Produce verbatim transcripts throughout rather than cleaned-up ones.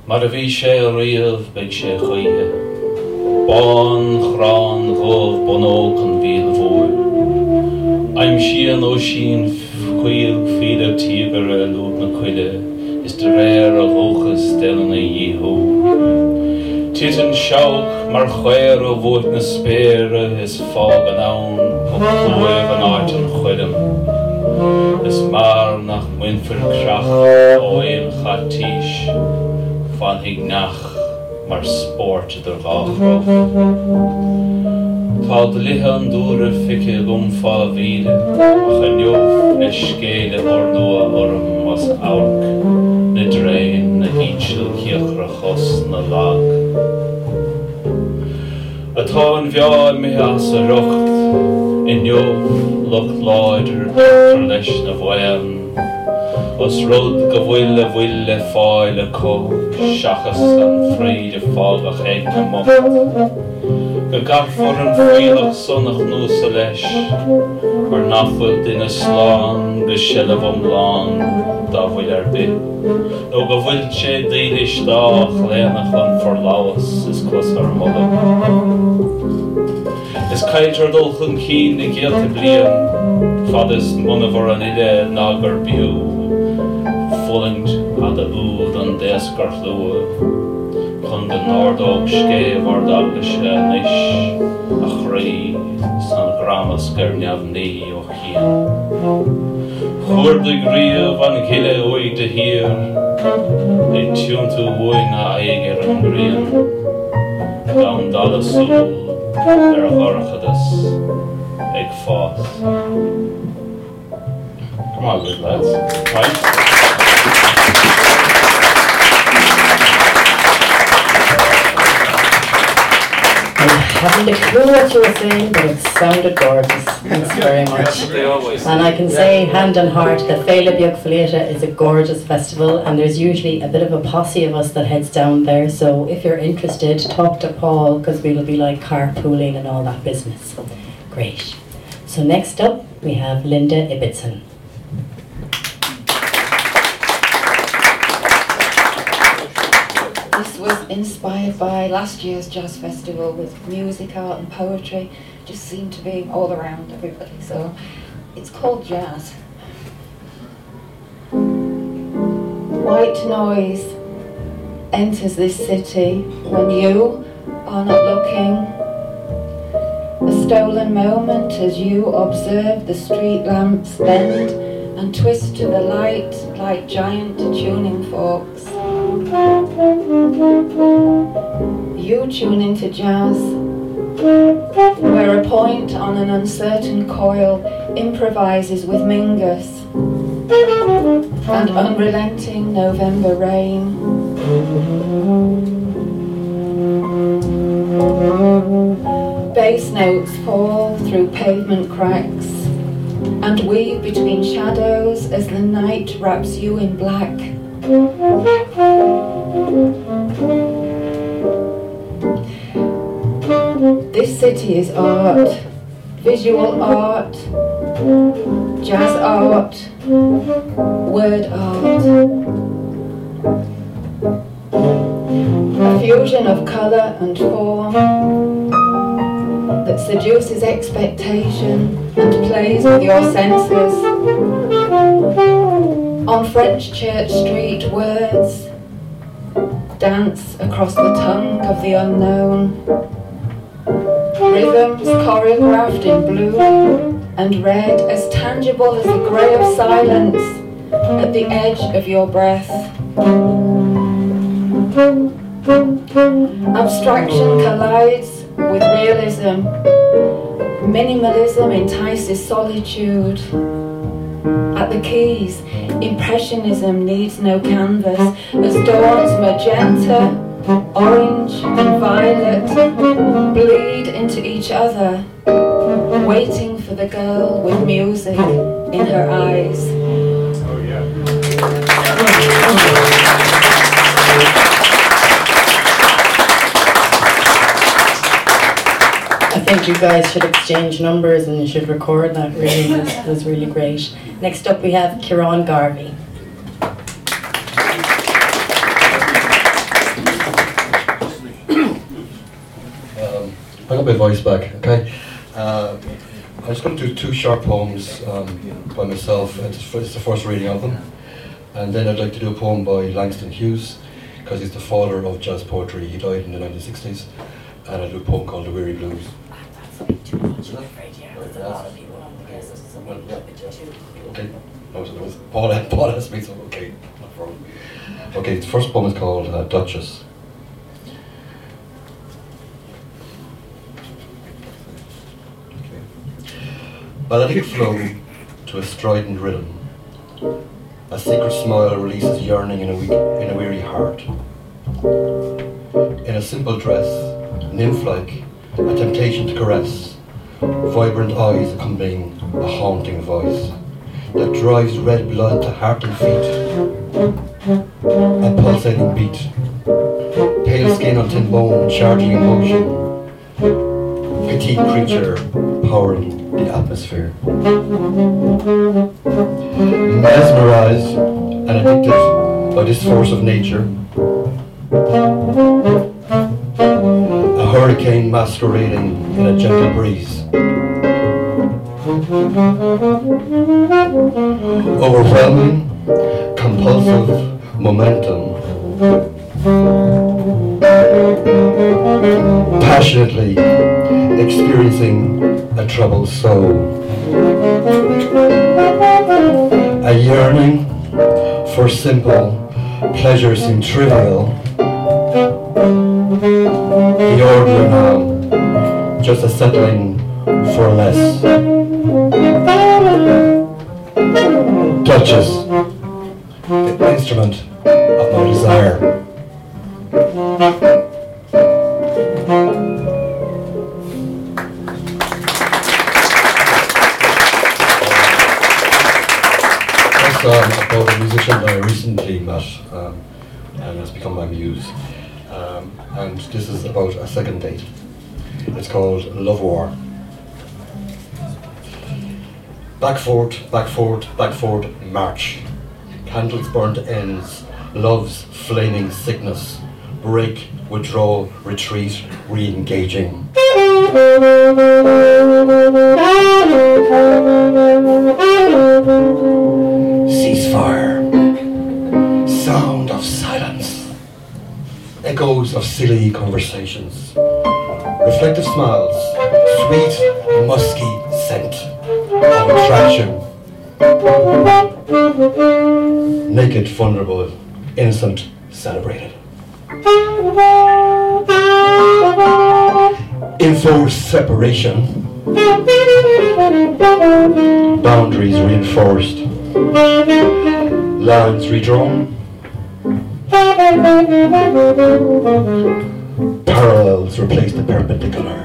Mar a bhí sé a riamh beidh sé chuige. Bán, chrán, ghóh, bonóg an bhíl bhór. Aim sian ó sin chuil fíle tígar a lúb na cuile, is de réir a bhóchas delan a dhíthó. Titan seach mar chuir ó bhót na spéire is fág an ann, ó chuibh an áit an chuidim. Is mar nach muinfir crach ó éil chatíis, fan hig nach mar sport idir gáchró. Tá de lithe an dúra fiche gomfá víle, ach a neomh leis scéile or nua orm was aurc, na drain na ítil chiachrachos na lag. Atá an bheá mi as a rocht, in neomh lucht láidir tar leis na bhain, os rud go bhfuil a bhfuil le fáil a có, seachas an fríd a fágach ag na mocht. Go gafar an frílach sonnach nús a leis, ar nachfuil duine sláán go sillabh omláán dá bhfuil ar bit. nó go bhfuil sé daoine isteach léanach an forláas is cos ar mola. Is caiitear dul chun cín na géalta blian, fad is munamhar an ide nágar biú, fullint ad a úd an déascar lua, chun den nárdóg scéh ar daglaise níis a chraí san gramas gur neamhnaí ó chian. Chuirdig riamh an gile oig de hir, é tiúntú bhuaine aigir an grian, gan dala súl ar a gharchadas ag fás. Come on, good lads. Right? I haven't a clue what you were saying, but it sounded gorgeous. Thanks very much. And I can say, hand on heart, that Féile Beag Fleita is a gorgeous festival, and there's usually a bit of a posse of us that heads down there. So if you're interested, talk to Paul, because we'll be like carpooling and all that business. Great. So next up, we have Linda Ibbotson. This was inspired by last year's jazz festival with music, art and poetry. Just seemed to be all around everybody, so it's called jazz. White noise enters this city when you are not looking. A stolen moment as you observe the street lamps bend and twist to the light like giant tuning forks. You tune into jazz, where a point on an uncertain coil improvises with Mingus and unrelenting November rain. Bass notes fall through pavement cracks and weave between shadows as the night wraps you in black. This city is art, visual art, jazz art, word art. A fusion of colour and form that seduces expectation and plays with your senses. On French Church Street, words dance across the tongue of the unknown. Rhythms choreographed in blue and red, as tangible as the grey of silence at the edge of your breath. Abstraction collides with realism. Minimalism entices solitude. At the keys, impressionism needs no canvas, as dawn's magenta, orange and violet bleed into each other, waiting for the girl with music in her eyes. Oh yeah. I think you guys should exchange numbers and you should record that. Really, that was really great. Next up we have Kieran Garvey. got my voice back, okay? Uh, I'm just going to do two short poems um, by myself. It's, it's the first reading of them. And then I'd like to do a poem by Langston Hughes, because he's the father of jazz poetry. He died in the nineteen sixties. And I'll do a poem called The Weary Blues. That's too much, I'm afraid, yeah. There's a lot of people on the guests, so we'll look at you too. Okay. No, it was Paul, Paul asked me, so okay, no problem. Okay, the first poem is called uh, Duchess. Melodic flow to a strident rhythm. A secret smile releases yearning in a, weak, in a weary heart. In a simple dress, nymph-like, a temptation to caress, vibrant eyes accompanying a haunting voice that drives red blood to heart and feet. A pulsating beat, pale skin on thin bone, charging emotion. Petite creature powering the atmosphere. Mesmerized and addicted by this force of nature, a hurricane masquerading in a gentle breeze. Overwhelming, compulsive momentum. Passionately experiencing a troubled soul. A yearning for simple pleasure seemed trivial. The ordinary now, just a settling for less. Duchess, the instrument of my desire. This song about a musician that I recently met um, and has become my muse. Um, and this is about a second date. It's called Love War. Back forth, back forth, back forth, march. Candles burnt ends, love's flaming sickness. Break, withdraw, retreat, re-engaging. Ceasefire. Sound of silence. Echoes of silly conversations. Reflective smiles. Sweet, musky scent of attraction. Naked, vulnerable, innocent, celebrated. Enforced separation. Boundaries reinforced. Lines redrawn. Parallels replace the perpendicular.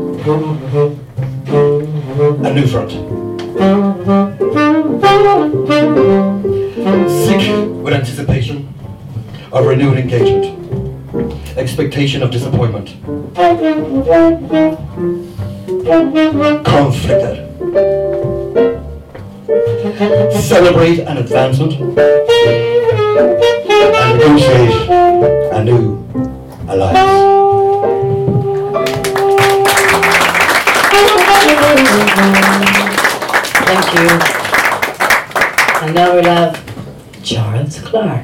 A new front. Sick with anticipation of renewed engagement. Expectation of disappointment. Conflicted. Celebrate an advancement and negotiate a new alliance. Thank you. And now we'll have Charles Clark.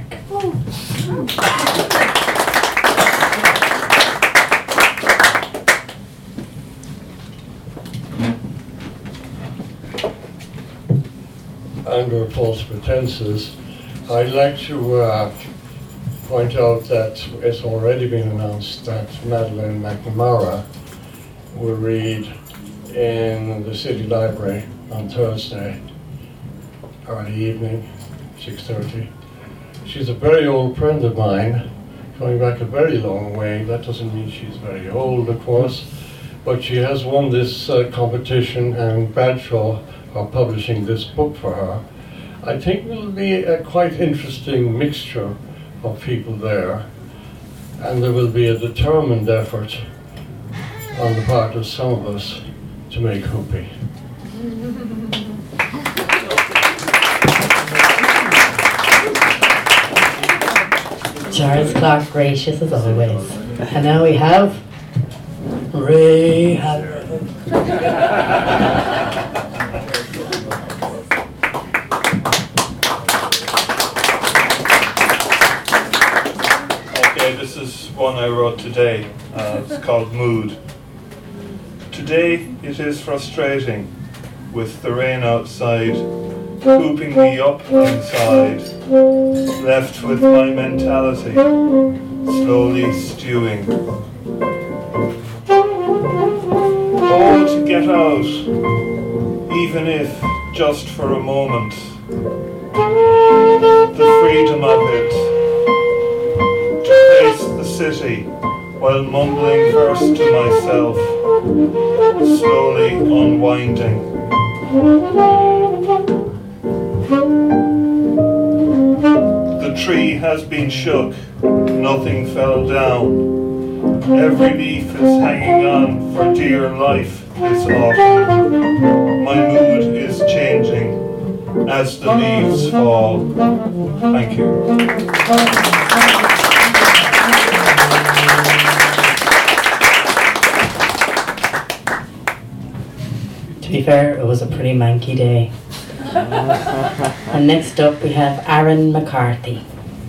Under false pretenses, I'd like to uh, point out that it's already been announced that Madeleine McNamara will read in the City Library on Thursday, early evening, six thirty. She's a very old friend of mine, going back a very long way. That doesn't mean she's very old, of course, but she has won this uh, competition, and Bradshaw are publishing this book for her. I think it'll be a quite interesting mixture of people there, and there will be a determined effort on the part of some of us to make Hoopy. Charles Clark, gracious as always. And now we have Ray Haller. Okay, this is one I wrote today. Uh, it's called Mood. Today it is frustrating, with the rain outside, cooping me up inside, left with my mentality, slowly stewing. Oh, to get out, even if just for a moment, the freedom of it, to face the city while mumbling verse to myself, slowly unwinding. The tree has been shook, nothing fell down. Every leaf is hanging on for dear life this autumn. My mood is changing as the leaves fall. Thank you. To be fair, it was a pretty manky day. And next up we have Aaron McCarthy.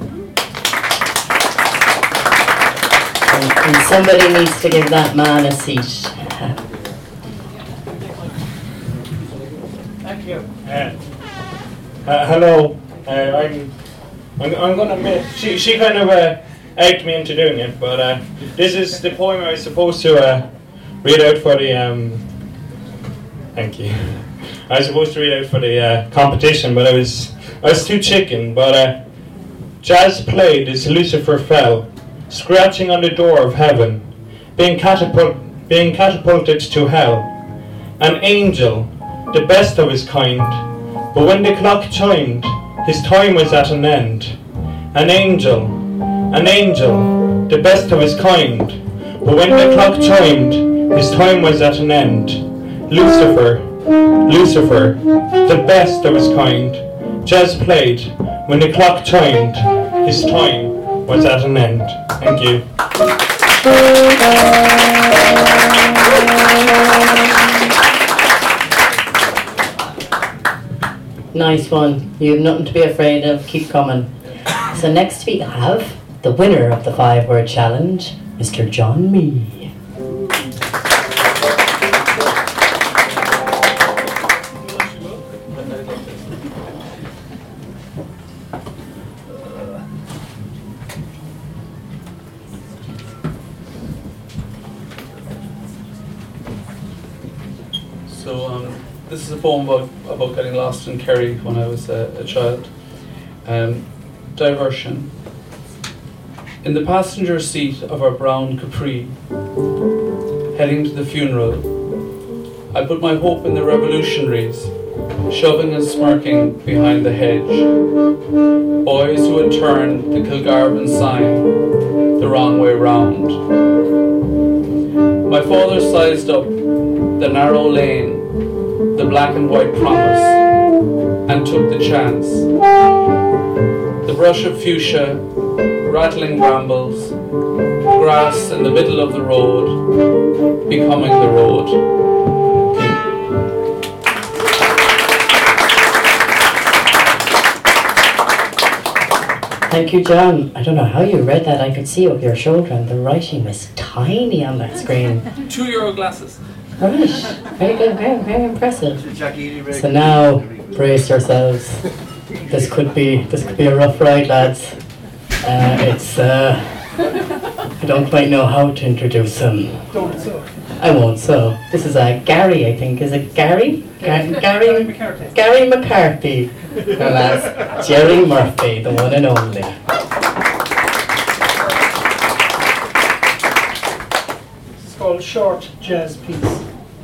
And, and somebody needs to give that man a seat. Thank you. Uh, uh, hello. Uh, I'm, I'm. I'm gonna admit she. She kind of uh, egged me into doing it, but uh, this is the poem I was supposed to uh, read out for the. Um, thank you. I was supposed to read out for the uh, competition, but I was. I was too chicken. But uh, jazz played as Lucifer fell, scratching on the door of heaven, being catapult, being catapulted to hell. An angel, the best of his kind, but when the clock chimed, his time was at an end. An angel, an angel, the best of his kind, but when the clock chimed, his time was at an end. Lucifer, Lucifer, the best of his kind, jazz played, when the clock chimed, his time was at an end. Thank you. Nice one. You have nothing to be afraid of. Keep coming. So next we have the winner of the five-word challenge, Mister John Mee. So um, this is a poem about, about getting lost in Kerry when I was a, a child. Um, diversion. In the passenger seat of our brown Capri, heading to the funeral, I put my hope in the revolutionaries, shoving and smirking behind the hedge. Boys who had turned the Kilgarvan sign the wrong way round. My father sized up the narrow lane, the black and white promise, and took the chance. The brush of fuchsia, rattling brambles, grass in the middle of the road, becoming the road. Thank you, John. I don't know how you read that. I could see up your shoulder and the writing was tiny on that screen. Two euro glasses. Right. Very good. Very, very impressive. So now, brace yourselves. This could be this could be a rough ride, lads. Uh, it's uh, I don't quite know how to introduce him. Don't so. I won't. So this is uh, Gary. I think is it Gary? Ga- Gary McCarthy. Gary McCarthy. No, that's Jerry Murphy, the one and only. It's called Short Jazz Piece.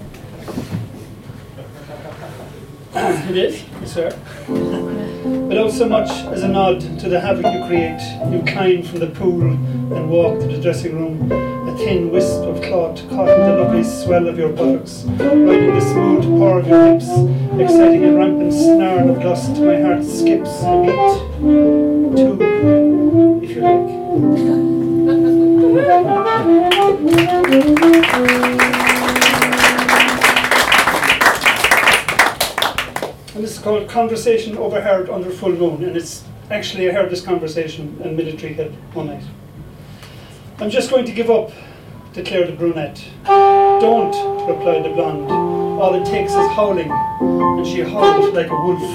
It is, yes sir. Without so much as a nod to the havoc you create, you climb from the pool and walk to the dressing room, a thin wisp of cloth caught in the lovely swell of your buttocks, riding the smooth pour of your hips, exciting a rampant snarl of dust. My heart skips a beat, two, if you like. a conversation overheard under full moon, and it's actually I heard this conversation in Military Hill one night. I'm just going to give up, declared the brunette. Don't, replied the blonde. All it takes is howling, and she howled like a wolf.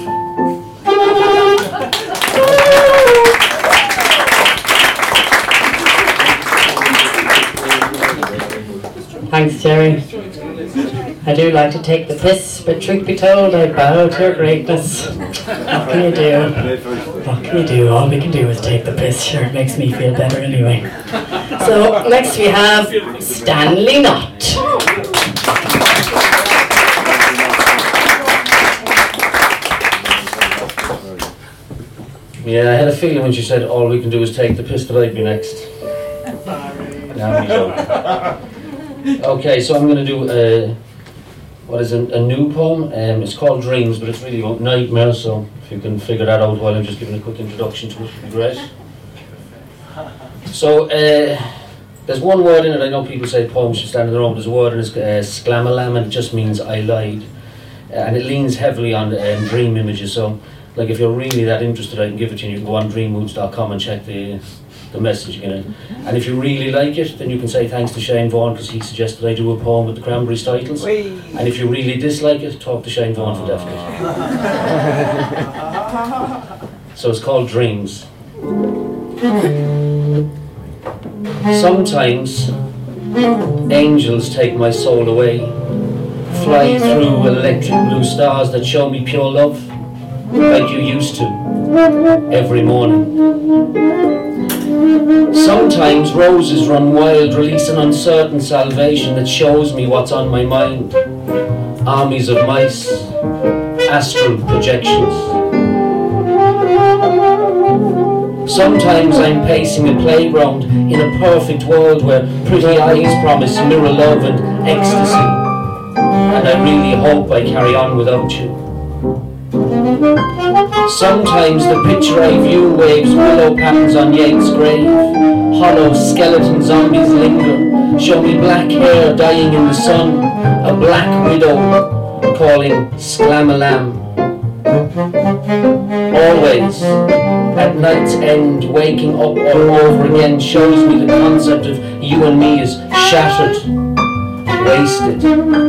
Thanks, Jerry. I do like to take the piss, but truth be told, I bow to your greatness. What can you do? What can you do? All we can do is take the piss. Sure, it makes me feel better anyway. So, next we have Stanley Knott. Yeah, I had a feeling when she said all we can do is take the piss that I'd be next. Now we don't. Okay, so I'm going to do uh, what is a, a new poem. Um, it's called Dreams, but it's really about nightmares, so if you can figure that out while I'm just giving a quick introduction to it, would be great. So, uh, there's one word in it. I know people say poems should stand on their own, but there's a word in it, uh, sclamalam, and it just means I lied. Uh, and it leans heavily on um, dream images, so like if you're really that interested, I can give it to you. You can go on dream moods dot com and check the the message again. And if you really like it, then you can say thanks to Shane Vaughan, because he suggested I do a poem with the Cranberries titles. Whee. And if you really dislike it, talk to Shane Vaughan for definite. So it's called Dreams. Sometimes angels take my soul away, fly through electric blue stars that show me pure love, like you used to, every morning. Sometimes roses run wild, release an uncertain salvation that shows me what's on my mind. Armies of mice, astral projections. Sometimes I'm pacing a playground in a perfect world where pretty eyes promise mirror love and ecstasy, and I really hope I carry on without you. Sometimes the picture I view waves willow patterns on Yeats' grave. Hollow skeleton zombies linger, show me black hair dying in the sun, a black widow calling Sclamalam. Always, at night's end, waking up all over again shows me the concept of you and me is shattered, wasted.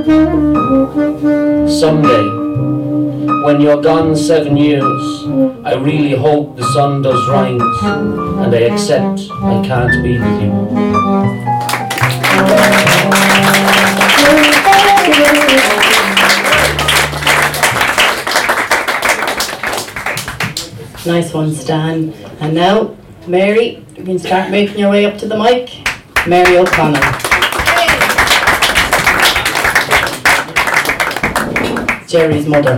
Someday, when you're gone seven years, I really hope the sun does rise, and I accept I can't be with you. Nice one, Stan. And now, Mary, you can start making your way up to the mic. Mary O'Connell. Jerry's mother.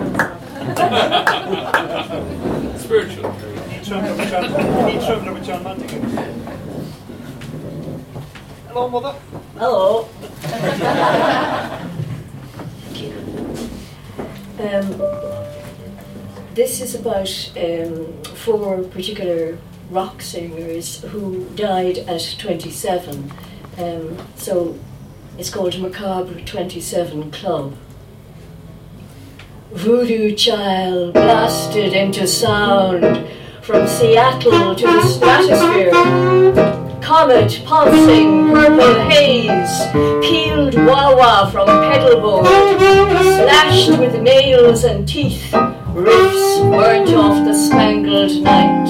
Spiritual. Any traveller with John Montague. Hello, mother. Hello. um, this is about um, four particular rock singers who died at twenty-seven. Um, so it's called Macabre twenty-seven Club. Voodoo child blasted into sound from Seattle to the stratosphere. Comet pulsing purple haze, peeled wah-wah from pedalboard, slashed with nails and teeth, riffs burnt off the spangled night.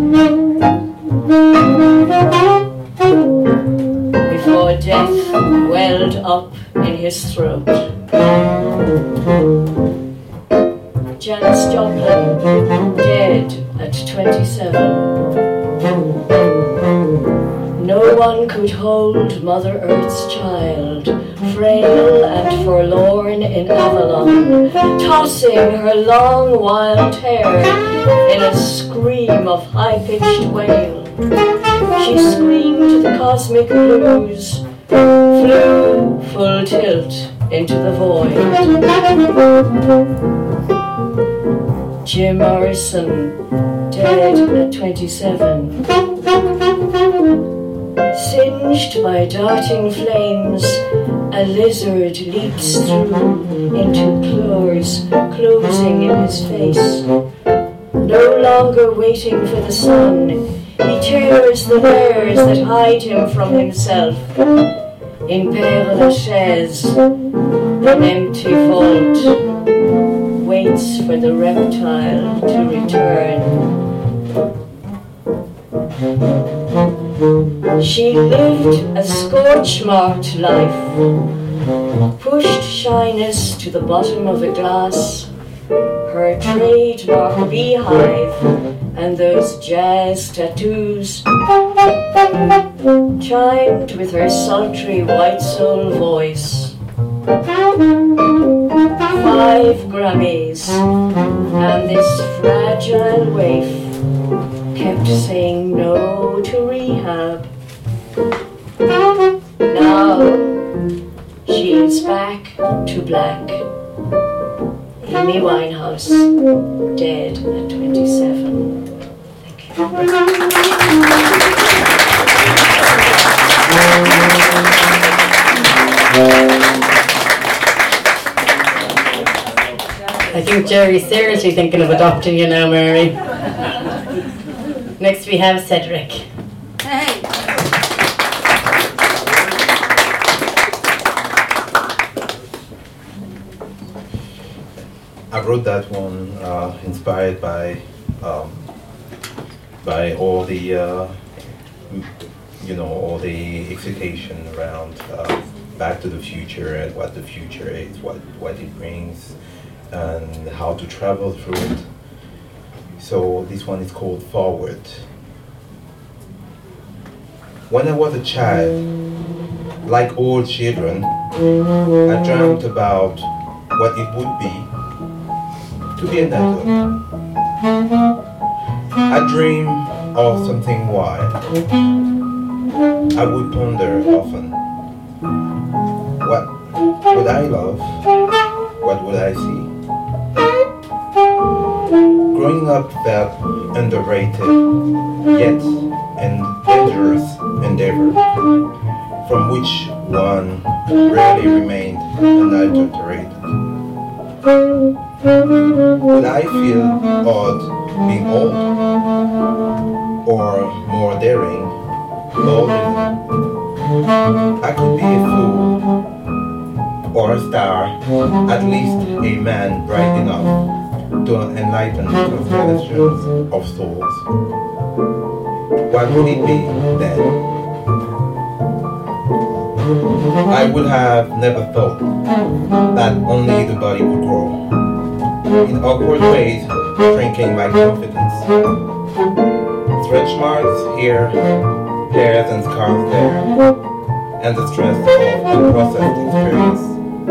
Before death welled up in his throat. Janis Joplin, dead at twenty-seven. No one could hold Mother Earth's child, frail and forlorn in Avalon, tossing her long wild hair in a scream of high-pitched wail. She screamed the cosmic blues, flew full tilt into the void. Jim Morrison, dead at twenty-seven. Singed by darting flames a lizard leaps through into claws, closing in his face. No longer waiting for the sun, he tears the layers that hide him from himself. In Père Lachaise, an empty vault waits for the reptile to return. She lived a scorch-marked life, pushed shyness to the bottom of a glass, her trademark beehive and those jazz tattoos chimed with her sultry white soul voice. Five Grammys, and this fragile waif kept saying no to rehab. Now she's back to black. Amy Winehouse, dead at twenty-seven. Thank I think Jerry's seriously thinking of adopting you now, Mary. Next we have Cedric. Hey. I wrote that one uh, inspired by um, by all the uh, you know all the excitation around uh, Back to the Future and what the future is, what what it brings, and how to travel through it. So this one is called Forward. When I was a child, like all children, I dreamt about what it would be to be an adult. I dream of something wild. I would ponder often. What would I love? What would I see? Growing up felt underrated, yet an dangerous endeavor, from which one rarely remained unadulterated. Would I feel odd being old? Or more daring, bold? I could be a fool, or a star, at least a man bright enough to enlighten constellations of souls. What would it be then? I would have never thought that only the body would grow, in awkward ways shrinking my confidence. Stretch marks here, hairs and scars there, and the stress of unprocessed experience.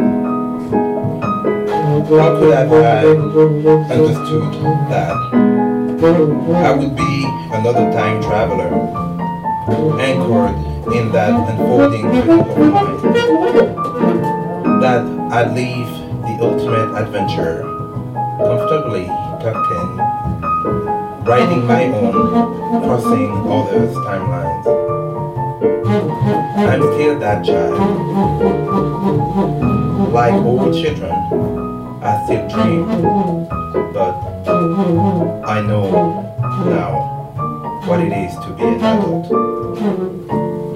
How could I have understood that I would be another time traveler, anchored in that unfolding rhythm of mine, that I'd leave the ultimate adventure comfortably tucked in, writing my own, crossing others' timelines. I'm still that child. Like all children, I still dream, but I know now what it is to be an adult.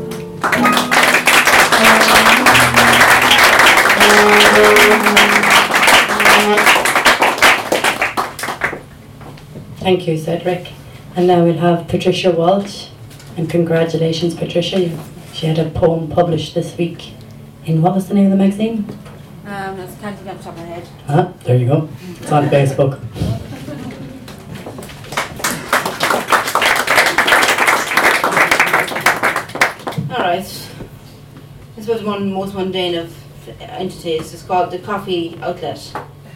Thank you, Cedric. And now we'll have Patricia Walsh. And congratulations, Patricia. She had a poem published this week in, what was the name of the magazine? Um, I can't think off the top of my head. Ah, there you go. It's on Facebook. Alright. This was one of the most mundane of entities. It's called the Coffee Outlet.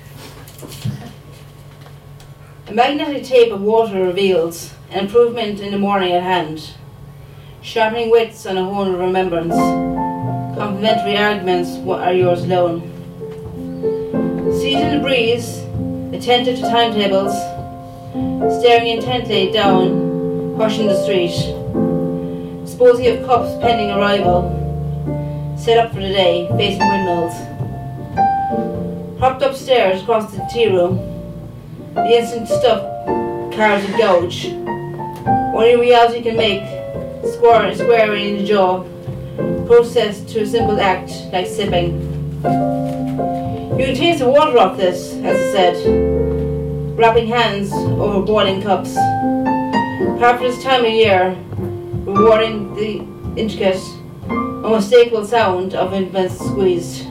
A magnetic tape of water reveals an improvement in the morning at hand, sharpening wits on a horn of remembrance. Complimentary arguments are yours alone. Seated in the breeze, attentive to timetables, staring intently down, hushing the street, disposing of cups pending arrival, set up for the day, facing windmills. Hopped upstairs across the tea room, the instant stuff carves a gouge. Only reality can make square, square in the jaw, processed to a simple act like sipping. You can taste the water off this, as I said, wrapping hands over boiling cups. Apart from this time of year, rewarding the intricate, unmistakable sound of infants squeezed.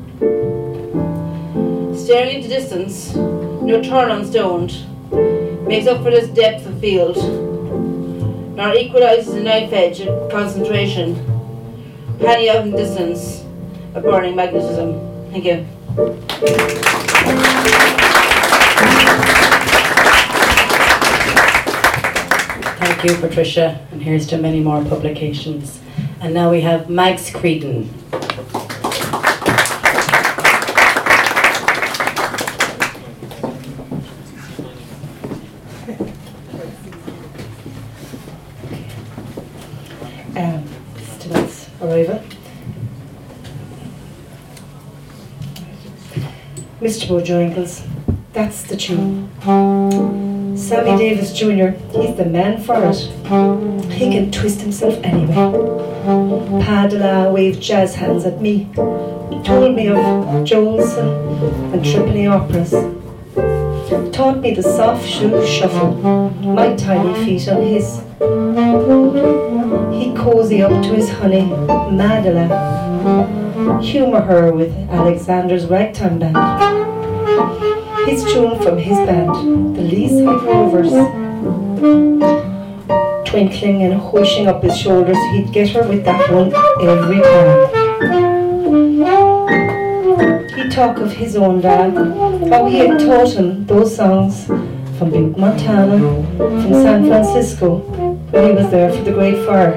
Staring into distance, no turn unstoned, makes up for this depth of field, nor equalizes the knife edge of concentration, panning out in distance, a burning magnetism. Thank you. Thank you, Patricia, and here's to many more publications. And now we have Mags Creedon. Um, tonight's arrival. Mister Bojangles, that's the tune. Sammy Davis Junior, he's the man for it. He can twist himself anyway. Pa de la waved jazz hands at me. He told me of Joel's and, and Tripoli operas. Taught me the soft shoe shuffle, my tiny feet on his. He'd cozy up to his honey, Madela. Humour her with Alexander's ragtime band. His tune from his band, the Leaside Rovers. Twinkling and hoishing up his shoulders, he'd get her with that one every time. He'd talk of his own dad, how he had taught him those songs from Butte, Montana, from San Francisco, when he was there for the Great Fire.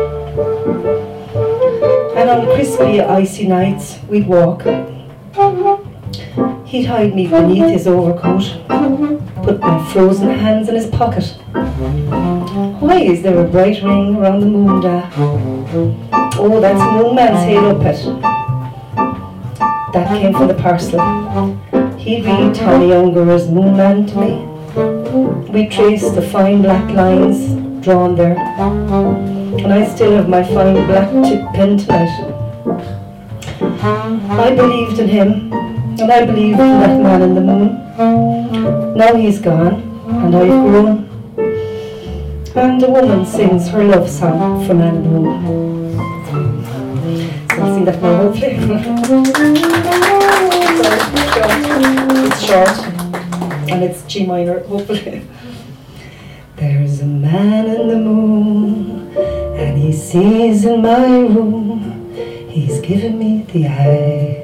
And on crispy, icy nights, we'd walk. He'd hide me beneath his overcoat, put my frozen hands in his pocket. Why is there a bright ring around the moon, da? Oh, that's Moon Man's hail up it. That came from the parcel. He'd read Tommy Unger's Moon Man to me. We traced the fine black lines drawn there, and I still have my fine black tip pen tonight. I believed in him, and I believed in that man in the moon. Now he's gone, and I've grown. And a woman sings her love song for Man in the Moon. So I'll sing that now, hopefully. It's short, and it's G minor, hopefully. There's a man in the moon, and he sees in my room. He's given me the eye.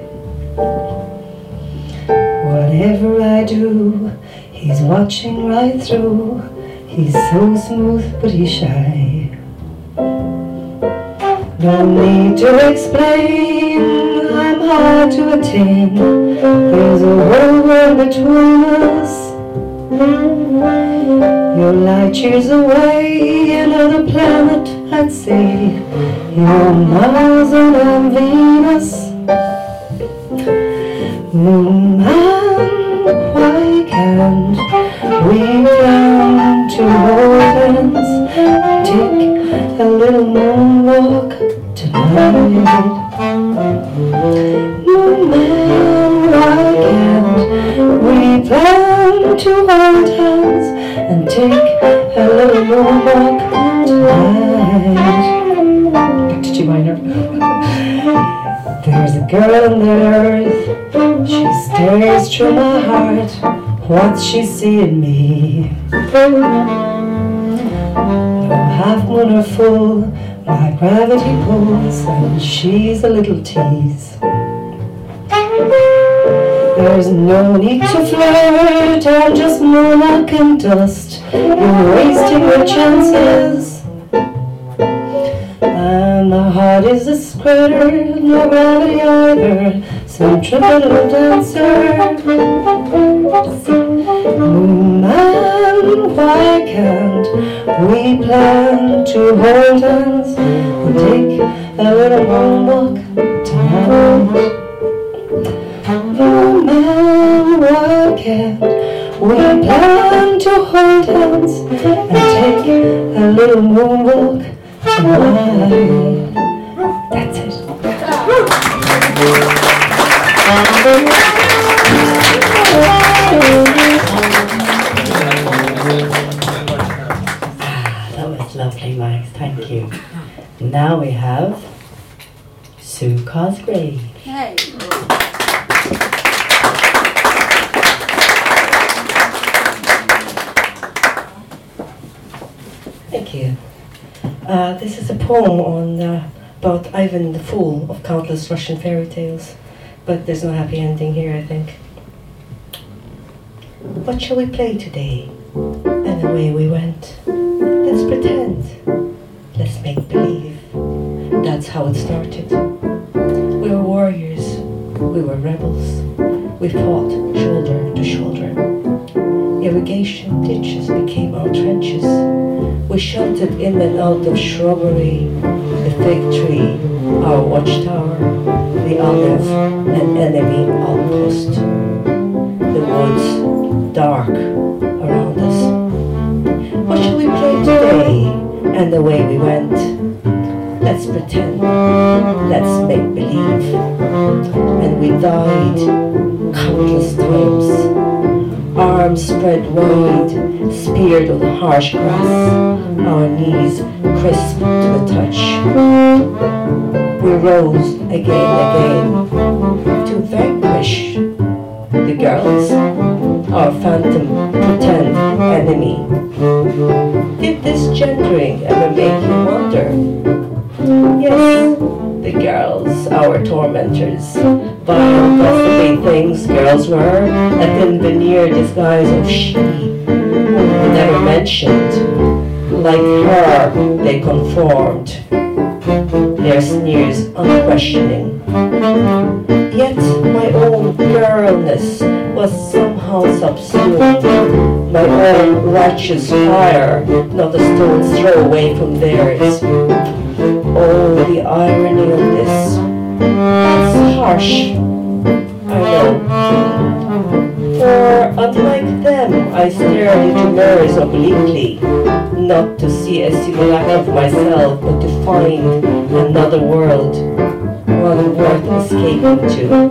Whatever I do, he's watching right through. He's so smooth, but he's shy. No need to explain, I'm hard to attain. There's a whole world between us. You're light years away, another planet, I'd say. You're Mars and I'm Venus. Moon Man, why can't we plan to hold hands, take a little moonwalk tonight? Moon Man, why can't we plan to hold hands and take a little moonwalk tonight? Back to G minor. There's a girl on the earth, she stares through my heart. What's she see in me? No half moon or full, my gravity pulls, and she's a little tease. There's no need to flirt, I'm just monarch and dust. You're wasting your chances. And the heart is a squatter, no gravity either, centripetal dancer. Moon Man, why can't we plan to hold hands and take a little long walk tonight? Oh man, why can't we plan to hold hands and take a little moonwalk tonight? That's it. That was lovely, Max. Thank you. Now we have Sue Cosgrave. Hey. Thank you. Uh, this is a poem on uh, about Ivan the Fool of countless Russian fairy tales, but there's no happy ending here, I think. What shall we play today? And away we went. Let's pretend. Let's make believe. That's how it started. We were warriors. We were rebels. We fought shoulder to shoulder. Irrigation ditches became our trenches. We sheltered in and out of shrubbery. The fig tree, our watchtower. The olive, an enemy outpost. The woods, dark around us. What shall we play today? And away we went. Let's pretend. Let's make believe. And we died countless times. Arms spread wide, speared with harsh grass, our knees crisp to the touch. We rose again and again to vanquish the girls, our phantom pretend enemy. Did this gendering ever make you wonder? Yes, the girls, our tormentors. Vile, gossipy things girls were, a thin veneer disguise of she, who never mentioned. Like her, they conformed, their sneers unquestioning. Yet my own girlness was somehow subsumed, my own righteous fire, not a stone's throw away from theirs. Oh, the irony of this. It's harsh, I know. For unlike them, I stared into mirrors obliquely, not to see a simulacrum of myself, but to find another world, one worth escaping to.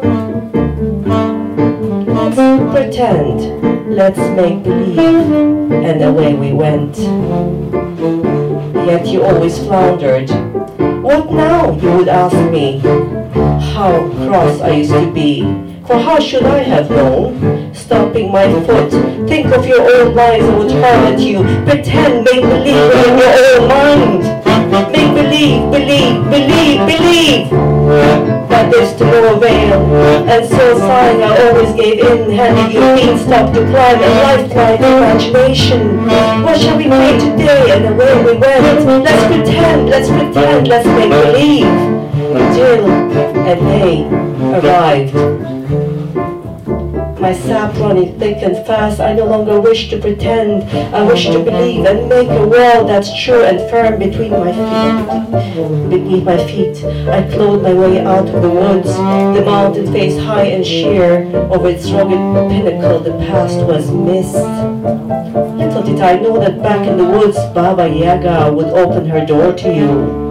Let's pretend, let's make believe, and away we went. Yet you always floundered. What now, you would ask me? How cross I used to be, for how should I have known? Stopping my foot, think of your own lies I would hurl at you. Pretend, make believe in your own mind. Make believe, believe, believe, believe. But there's to no avail, and so sighing I always gave in, handing you beanstalk to climb a lifeline imagination. What shall we play today? And away we went. Let's pretend, let's pretend, let's make believe. Till and they arrived. My sap running thick and fast, I no longer wish to pretend. I wish to believe and make a wall that's true and firm between my feet. Beneath my feet, I clawed my way out of the woods. The mountain faced high and sheer. Over its rugged pinnacle, the past was mist. Little did I know that back in the woods, Baba Yaga would open her door to you.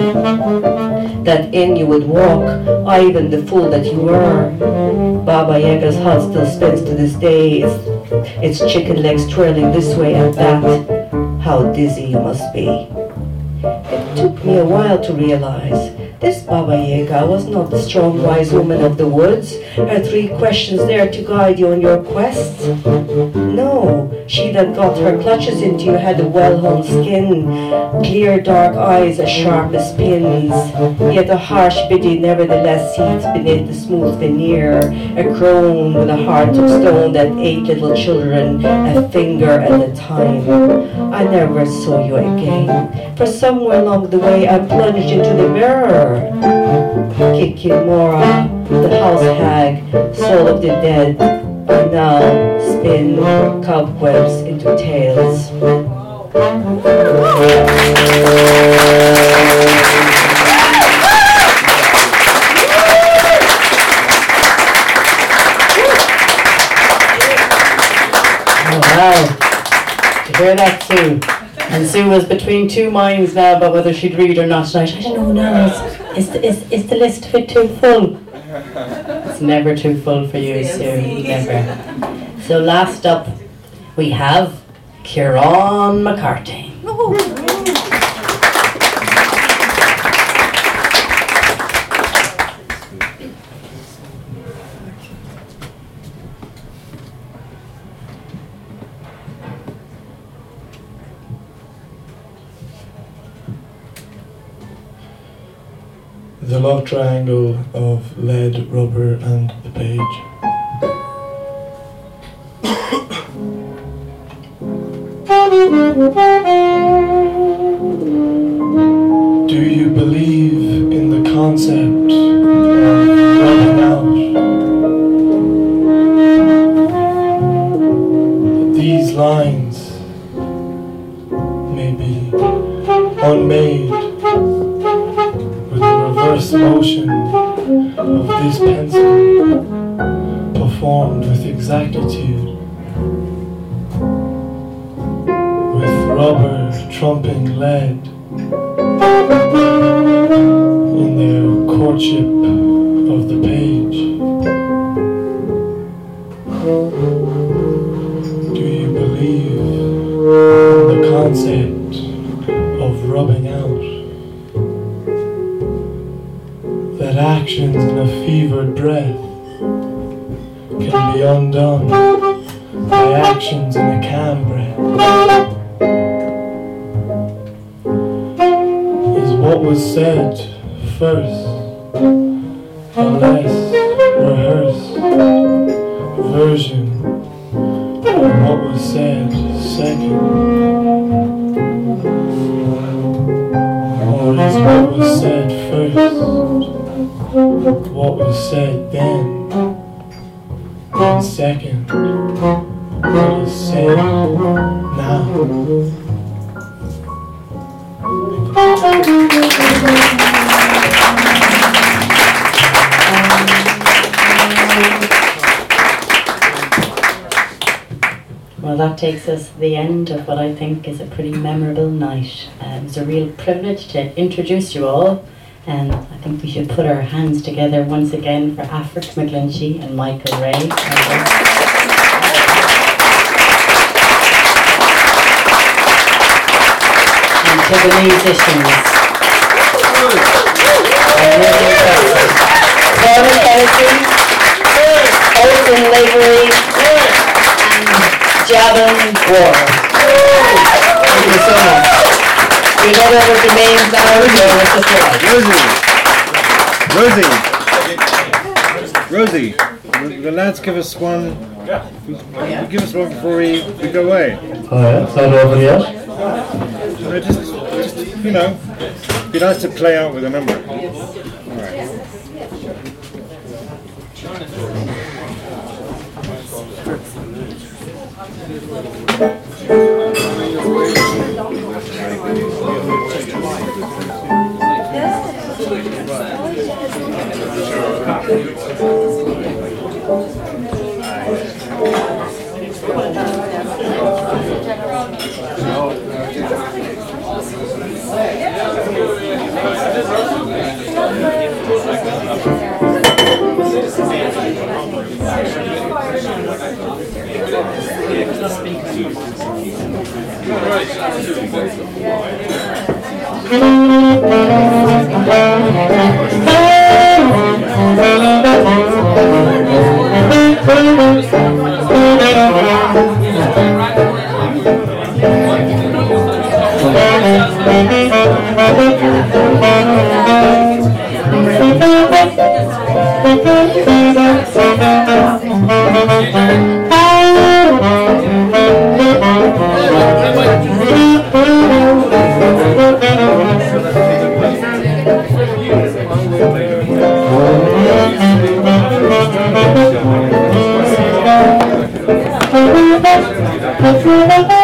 That in you would walk, Ivan the fool that you were. Baba Yaga's hut still spins to this day, its, its chicken legs twirling this way and that. How dizzy you must be. It took me a while to realize this Baba Yaga was not the strong, wise woman of the woods. Her three questions there to guide you on your quest. No, she that got her clutches into you had a well-honed skin, clear dark eyes as sharp as pins, yet a harsh biddy nevertheless seats beneath the smooth veneer, a crone with a heart of stone that ate little children, a finger at a time. I never saw you again, for somewhere along the way I plunged into the mirror. Kikimora, the house hag, soul of the dead, I now spin cobwebs in into tales. Wow. Did you hear that, Sue? And Sue was between two minds now about whether she'd read or not tonight. I don't know now. Is, is, the, is, is the list a bit too full? It's never too full for you, Sue. Never. So last up, we have Kieran McCarthy. The love triangle of lead, rubber, and the page. Do you believe in the concept of rubbing out? These lines may be unmade with the reverse motion of this pencil performed with exactitude, with rubber trumping lead in their courtship of the page. Do you believe in the concept of rubbing out? That actions in a fevered breath can be undone by actions in a calm breath. Is what was said first a less rehearsed version of what was said second? Or is what was said first what was said then, and second, what is said now? Well, that takes us to the end of what I think is a pretty memorable night. Uh, it was a real privilege to introduce you all. And I think we should put our hands together once again for Afric McGlinchey and Michael Ray. And to the musicians. Colin Kennedy, Olsen Lavery, and Javin Ward. Thank you so much. We know that with the names now, so Rosie, Rosie, Rosie, the lads give us one, give us one before we, we go away. Oh yeah, it's not over yet? Uh, just, just, you know, it'd be nice to play out with a number. Alright. Thank you.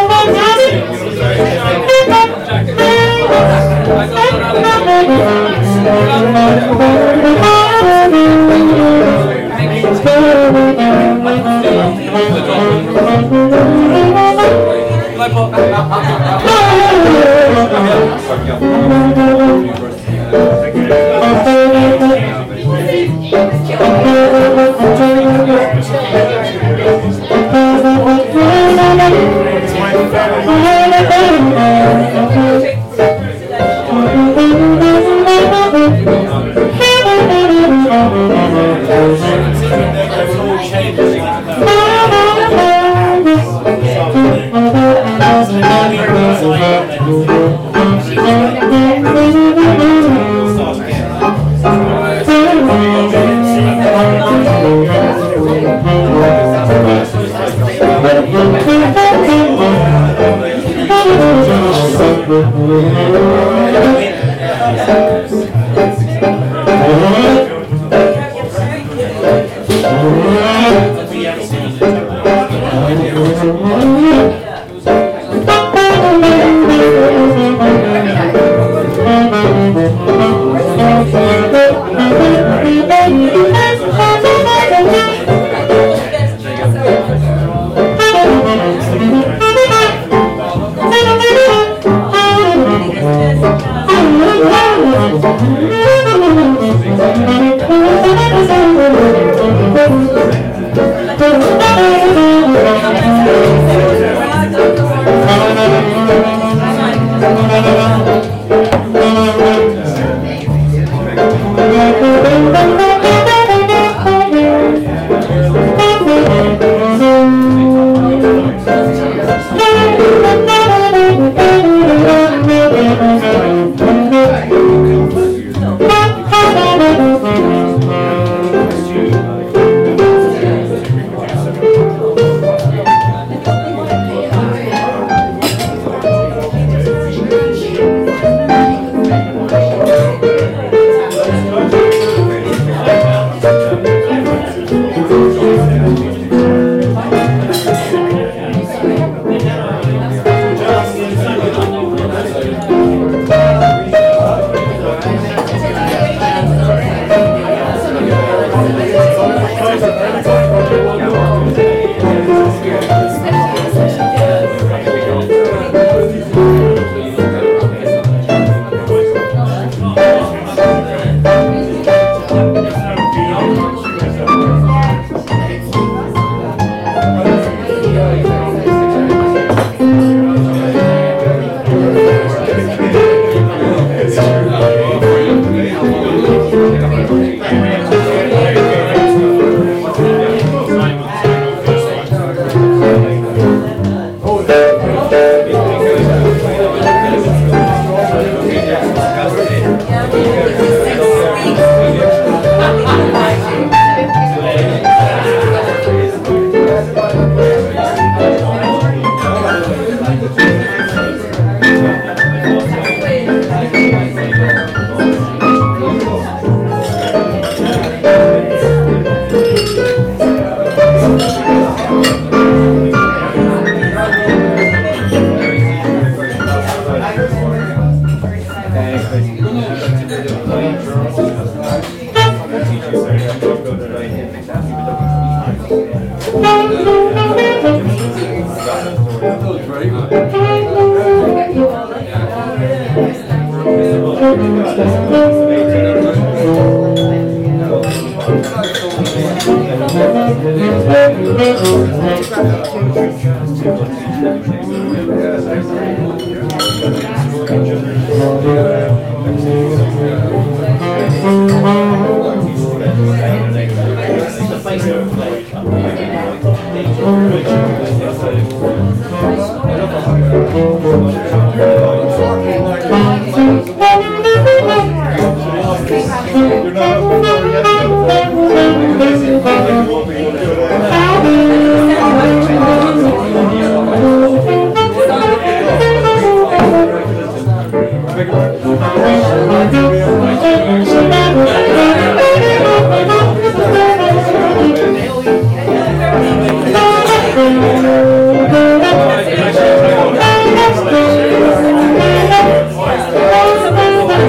Thank you.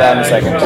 um, a second.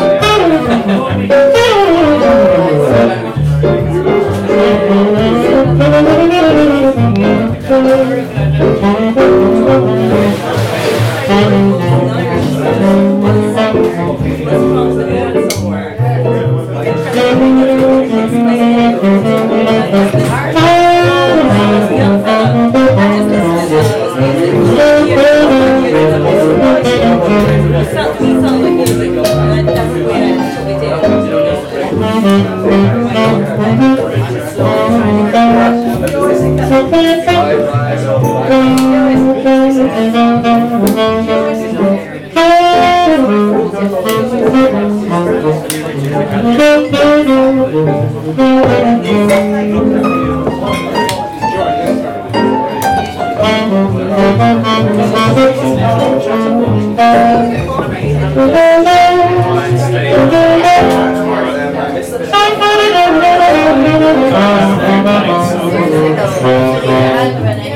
Thank you.